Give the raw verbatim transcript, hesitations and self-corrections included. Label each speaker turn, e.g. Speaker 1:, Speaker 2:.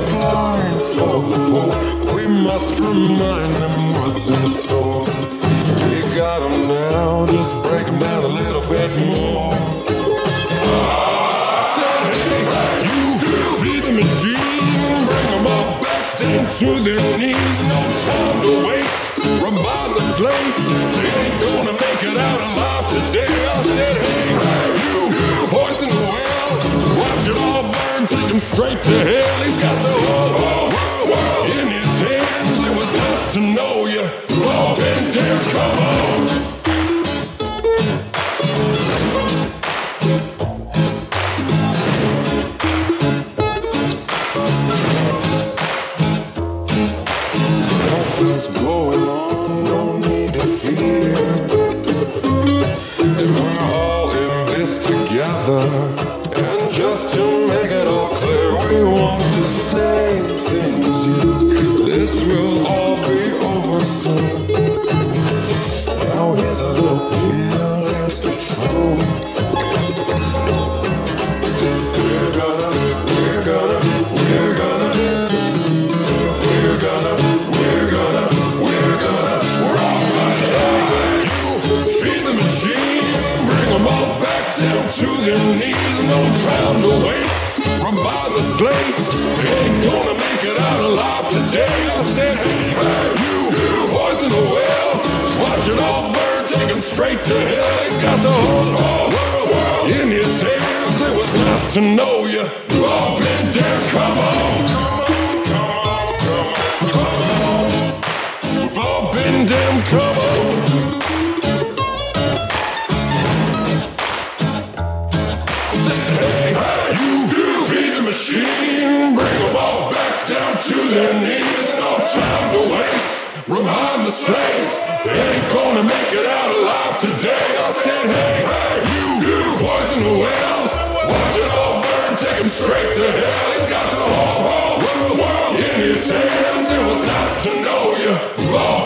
Speaker 1: blindfold. We must remind them what's in store. We got them now, just break them down a little bit more. I said, hey, hey, you feed the machine, bring them all back down to their knees. No time to waste, remind the slaves, they ain't gonna make it out alive today. I said, hey, hey, you poison the well, watch it all burn, take him straight to hell. He's got the whole, whole world, world in his hands. It was nice to know you. You've all been damned, come on. Nothing's going on, no need to fear. And we're all in this together. And just to make it all clear, we want the same things you. This will all be over soon. Now here's a little pill, here's the truth. We're gonna, we're gonna, we're gonna, we're gonna, we're gonna, we're gonna, we're all gonna die. You feed the machine, bring them all back down to their knees. No time to waste, remind the slaves, they ain't gonna make it out alive today. I said, hey, hey, you, you poison the well, watch it all burn, take him straight to hell. He's got the whole, whole world, world in his hands. It was nice to know you. You've all been damned, come on. We've all been damned, come on. I said, hey, hey, you, you feed the machine, bring them all back down to their knees. No time to waste, remind the slaves, they ain't gonna make it out alive today. I said, hey, hey, you, you poison the well, watch it all burn, take him straight to hell. He's got the whole, whole world, world in his hands. It was nice to know you. You've all